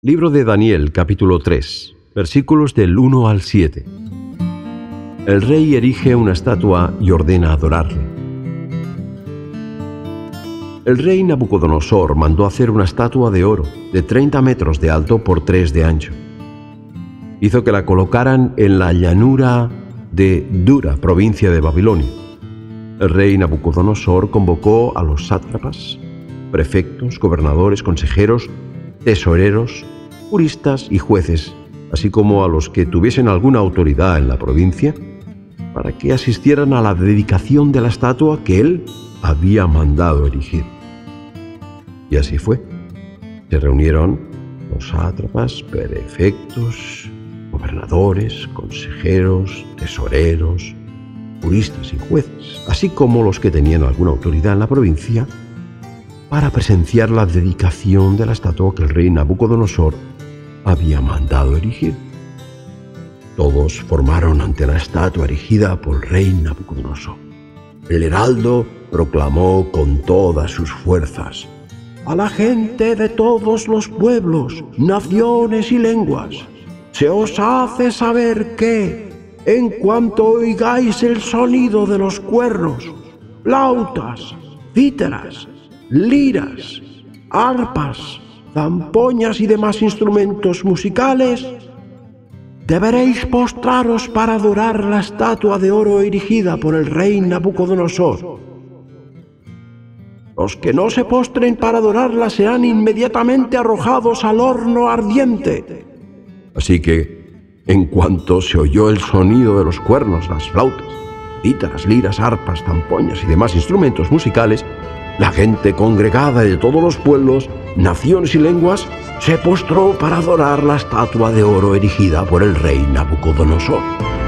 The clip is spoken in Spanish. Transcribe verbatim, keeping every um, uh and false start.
Libro de Daniel, capítulo tres, versículos del uno al siete. El rey erige una estatua y ordena adorarla. El rey Nabucodonosor mandó hacer una estatua de oro de treinta metros de alto por tres de ancho. Hizo que la colocaran en la llanura de Dura, provincia de Babilonia. El rey Nabucodonosor convocó a los sátrapas, prefectos, gobernadores, consejeros, tesoreros, juristas y jueces, así como a los que tuviesen alguna autoridad en la provincia, para que asistieran a la dedicación de la estatua que él había mandado erigir. Y así fue. Se reunieron los sátrapas, prefectos, gobernadores, consejeros, tesoreros, juristas y jueces, así como los que tenían alguna autoridad en la provincia, para presenciar la dedicación de la estatua que el rey Nabucodonosor había mandado erigir. Todos formaron ante la estatua erigida por el rey Nabucodonosor. El heraldo proclamó con todas sus fuerzas: «A la gente de todos los pueblos, naciones y lenguas, se os hace saber que, en cuanto oigáis el sonido de los cuernos, flautas, cítaras, liras, arpas, zampoñas y demás instrumentos musicales, deberéis postraros para adorar la estatua de oro erigida por el rey Nabucodonosor. Los que no se postren para adorarla serán inmediatamente arrojados al horno ardiente». Así que, en cuanto se oyó el sonido de los cuernos, las flautas, cítaras, liras, arpas, zampoñas y demás instrumentos musicales, la gente congregada de todos los pueblos, naciones y lenguas se postró para adorar la estatua de oro erigida por el rey Nabucodonosor.